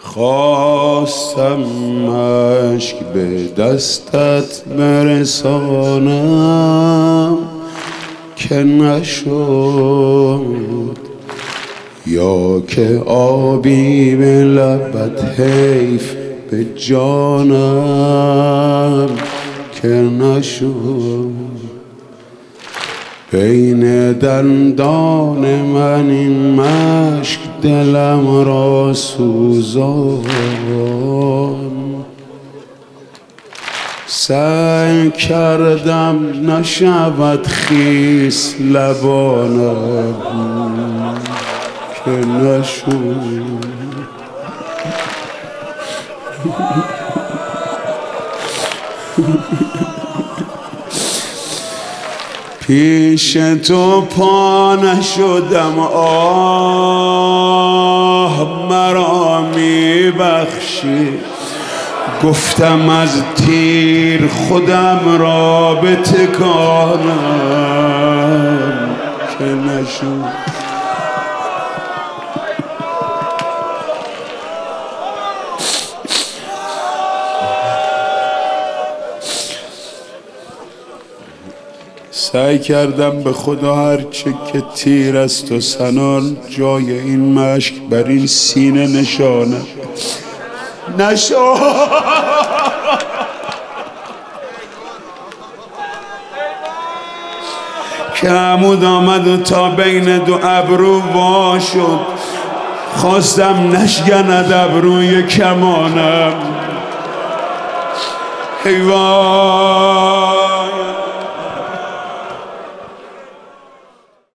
خواستم مشک به دستت برسانم که نشد، یا که آبی به لبت حیف به جانم که نشد. بین دندان من این مشک دلم را سوزان، سعی کردم نشود خیس لبانم که نشد. پیش تو پا نشدم، آه مرا میبخشی. گفتم از تیر خودم را بتکانم که نشد. سعی کردم به خدا هرچه که تیر است و سنان جای این مشک بر این سینه نشانه نشد. که عمود آمد و تا بین دو ابرو وا شد، خواستم نشکند ابروی کمانم. ای وای